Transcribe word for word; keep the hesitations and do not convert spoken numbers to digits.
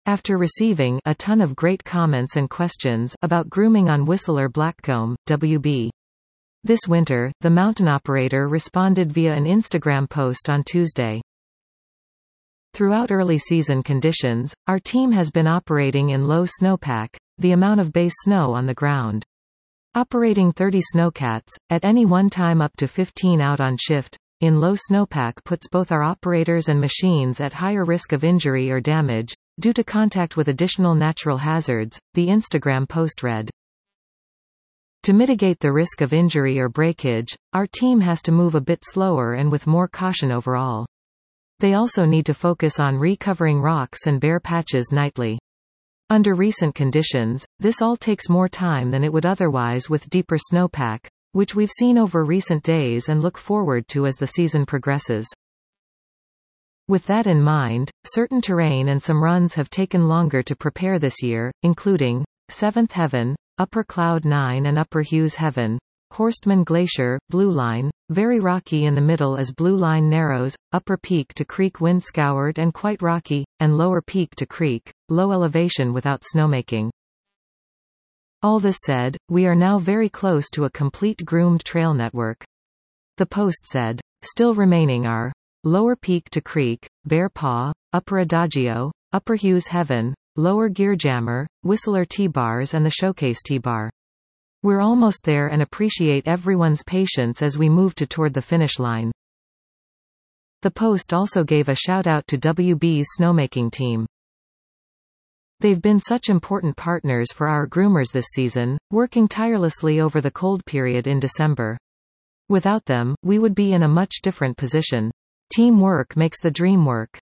After receiving a ton of great comments and questions about grooming on Whistler Blackcomb, W B this winter, the mountain operator responded via an Instagram post on Tuesday. Throughout early season conditions, our team has been operating in low snowpack, the amount of base snow on the ground. Operating thirty snowcats, at any one time up to fifteen out on shift, in low snowpack puts both our operators and machines at higher risk of injury or damage, due to contact with additional natural hazards, the Instagram post read. To mitigate the risk of injury or breakage, our team has to move a bit slower and with more caution overall. They also need to focus on recovering rocks and bare patches nightly. Under recent conditions, this all takes more time than it would otherwise with deeper snowpack, which we've seen over recent days and look forward to as the season progresses. With that in mind, certain terrain and some runs have taken longer to prepare this year, including Seventh Heaven, Upper Cloud nine and Upper Hughes Heaven, Horstman Glacier, Blue Line, very rocky in the middle as Blue Line narrows, Upper Peak to Creek wind scoured and quite rocky, and Lower Peak to Creek, low elevation without snowmaking. All this said, we are now very close to a complete groomed trail network. The post said, still remaining are Lower Peak to Creek, Bear Paw, Upper Adagio, Upper Hughes Heaven, Lower Gearjammer, Whistler T-Bars and the Showcase T-Bar. We're almost there and appreciate everyone's patience as we move to toward the finish line. The post also gave a shout-out to W B's snowmaking team. They've been such important partners for our groomers this season, working tirelessly over the cold period in December. Without them, we would be in a much different position. Teamwork makes the dream work.